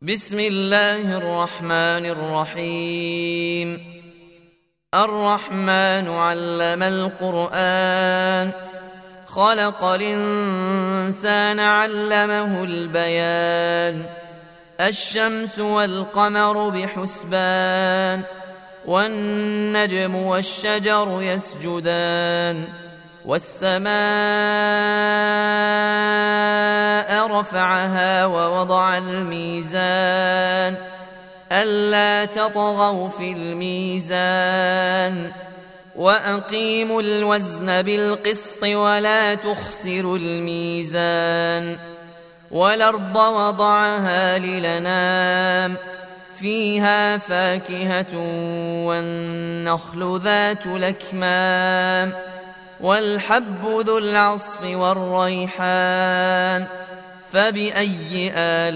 بسم الله الرحمن الرحيم. الرحمن علم القرآن، خلق الإنسان علمه البيان. الشمس والقمر بحسبان، والنجم والشجر يسجدان. والسماء رفعها ووضع الميزان، ألا تطغوا في الميزان. وأقيموا الوزن بالقسط ولا تخسروا الميزان. والأرض وضعها للأنام، فيها فاكهة والنخل ذات الأكمام، والحب ذو العصف والريحان. فبأي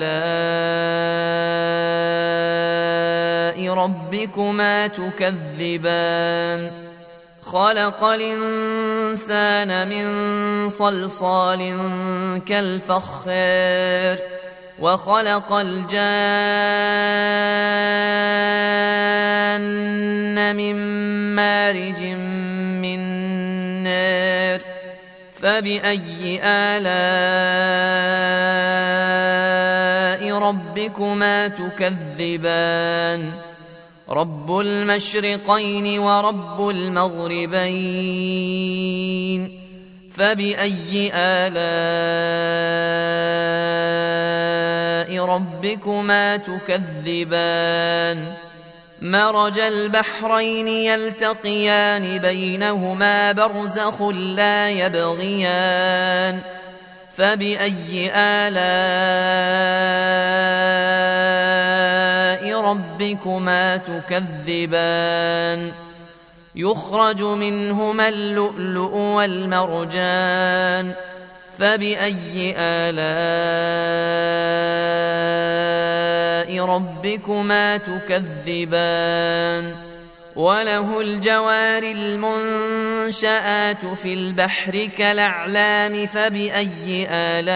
آلاء ربكما تكذبان؟ خلق الإنسان من صلصال كالفخار، وخلق الجان من مارج من نار. فبأي آلاء ربكما تكذبان؟ رب المشرقين ورب المغربين. فبأي آلاء ربكما تكذبان؟ مرج البحرين يلتقيان، بينهما برزخ لا يبغيان. فبأي آلاء ربكما تكذبان؟ يخرج منهما اللؤلؤ والمرجان. فبأي آلاء ربكما تكذبان؟ وله الجوار المنشآت في البحر كالأعلام. فبأي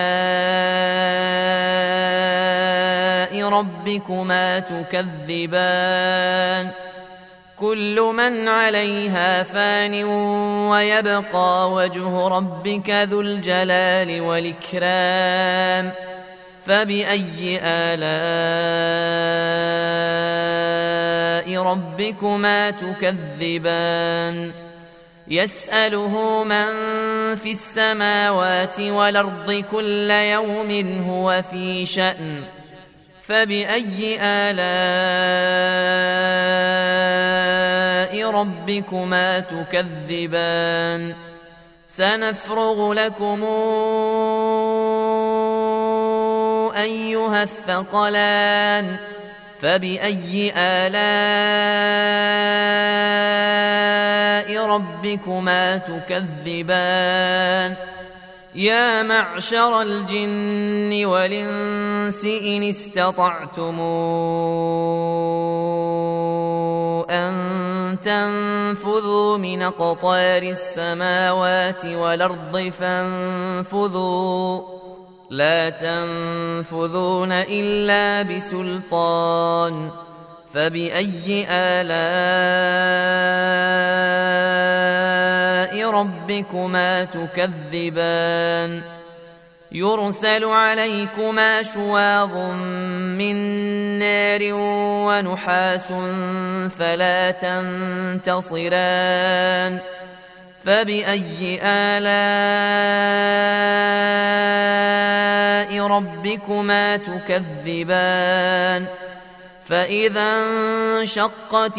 آلاء ربكما تكذبان؟ كل من عليها فان، ويبقى وجه ربك ذو الجلال والإكرام. فبأي آلاء ربكما تكذبان؟ يسأله من في السماوات والأرض، كل يوم هو في شأن. فبأي آلاء ربكما تكذبان؟ سنفرغ لكم أيها الثقلان. فبأي آلاء ربكما تكذبان؟ يا معشر الجن والإنس إن استطعتم أن تنفذوا من أقطار السماوات والأرض فانفذوا، لا تنفذون إلا بسلطان. فبأي آلاء ربكما تكذبان؟ يرسل عليكما شواظ من نار ونحاس فلا تنتصران. فبأي آلاء ربكما تكذبان؟ فإذا انشقت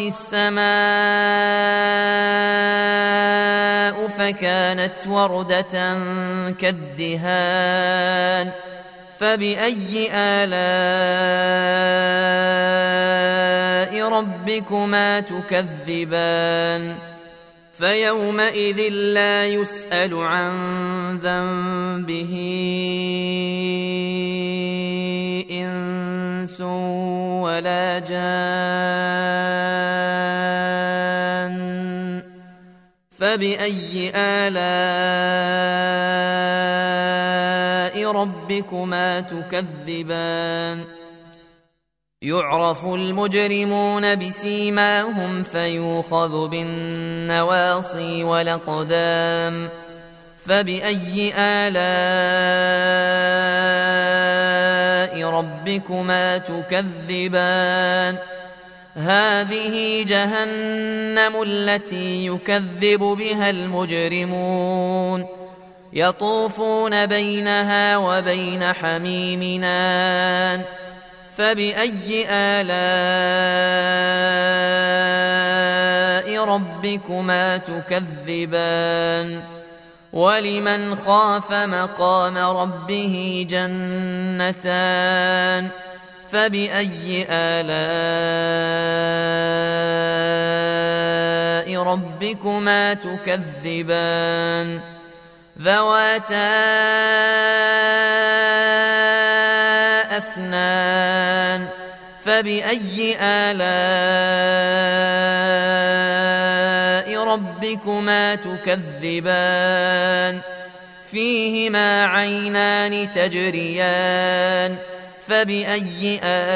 السماء فكانت وردة كالدهان. فبأي آلاء ربكما تكذبان؟ فيومئذ لا يسأل عن ذنبه إنس ولا جان. فبأي آلاء ربكما تكذبان يعرف المجرمون بسيماهم فيوخذ بالنواصي والأقدام فبأي آلاء ربكما تكذبان هذه جهنم التي يكذب بها المجرمون يطوفون بينها وبين حميم آن فبأي آلاء ربكما تكذبان ولمن خاف مقام ربه جنتان فبأي آلاء ربكما تكذبان ذواتا أفنان فبأي آلاء ربكما تكذبان فيهما عينان تجريان فبأي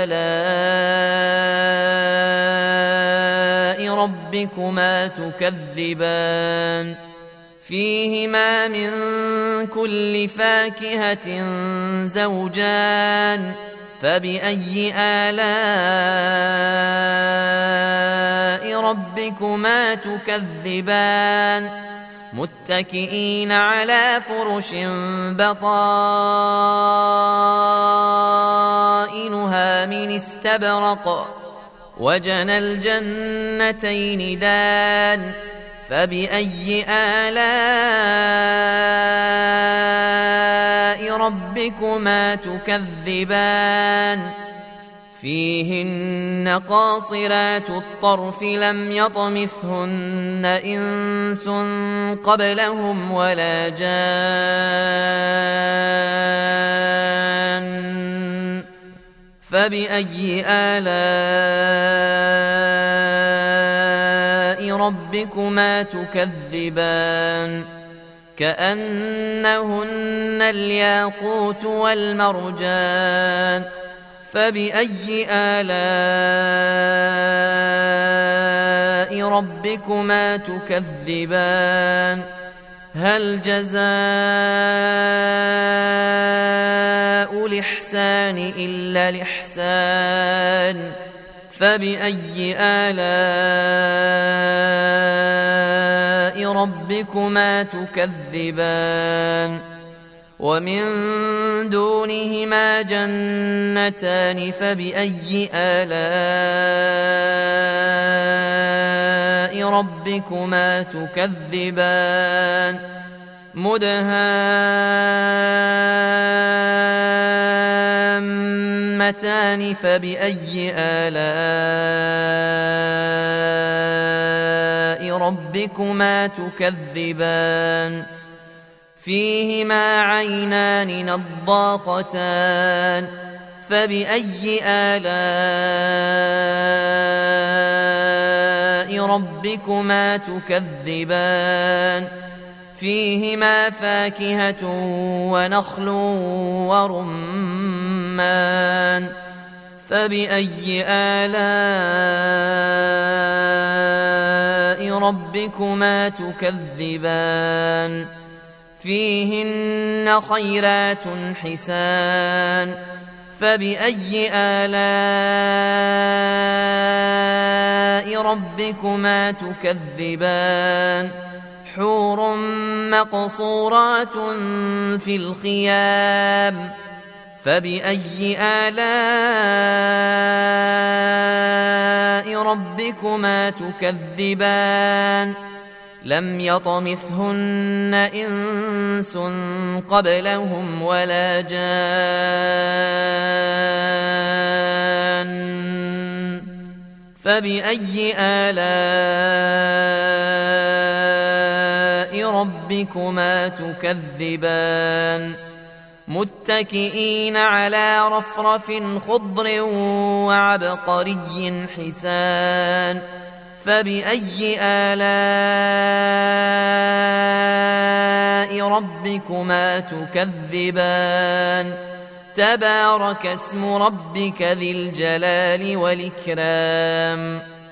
آلاء ربكما تكذبان فيهما من كل فاكهة زوجان فبأي آلاء ربكما تكذبان متكئين على فرش بطائنها من استبرق وجنى الجنتين دان فبأي آلاء ربكما تكذبان فيهن قاصرات الطرف لم يطمثهن إنس قبلهم ولا جان فبأي آلاء ربكما تكذبان كأنهن الياقوت والمرجان فبأي آلاء ربكما تكذبان هل جزاء الإحسان إلا الإحسان فبأي آلاء ربكما تكذبان ومن دونهما جنتان فبأي آلاء ربكما تكذبان مدهامتان فبأي آلاء ربكما تكذبان فيهما عينان نضاختان فبأي آلاء ربكما تكذبان فيهما فاكهة ونخل ورمان فبأي آلاء ربكما تكذبان فيهن خيرات حسان فبأي آلاء ربكما تكذبان حور مقصورات في الخيام فبأي آلاء ربكما تكذبان لم يطمثهن إنس قبلهم ولا جان فبأي آلاء ربكما تكذبان متكئين على رفرف خضر وعبقري حسان فبأي آلاء ربكما تكذبان تبارك اسم ربك ذي الجلال والإكرام